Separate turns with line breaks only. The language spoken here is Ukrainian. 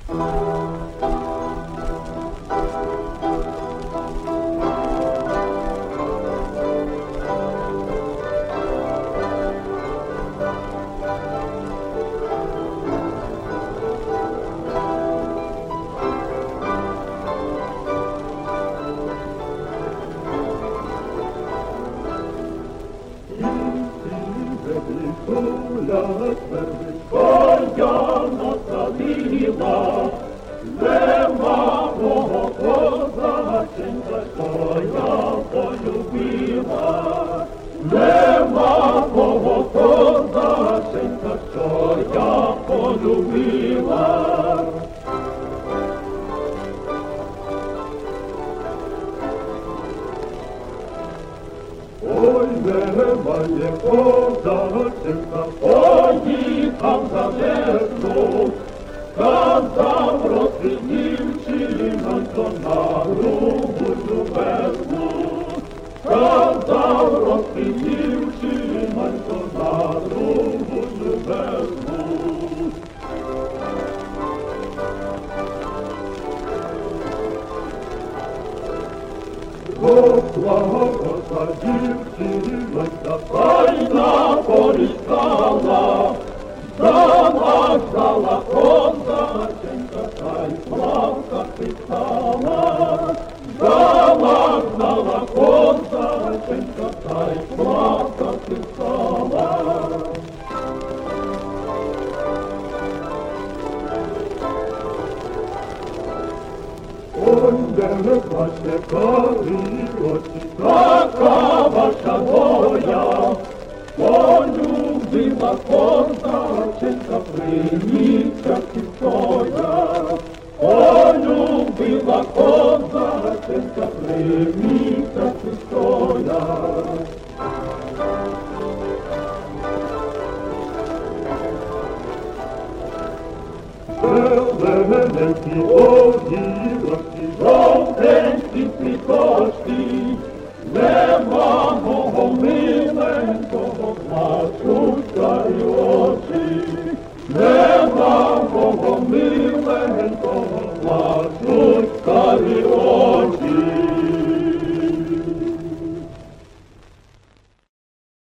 Коня насадила, лева мого козаченька, що я полюбила. Лева мого козаченька, що я полюбила. Ой, немає козаченька, поїхав за весну, сказав розпідівчинонько на другу весну, сказав розпідівчинонько на другу весну. Слава дівчинонька, файна поріскала, залажала козаченька, та й плавка писала. Залажала козаченька, та й плавка писала. Ой, де не плаче карілочі, така ваша доля, полюбила козаченька, приміця стоя. Полюбила козаченька, приміця стоя. Зелененькі огірочки, жовтенькі цвіточки,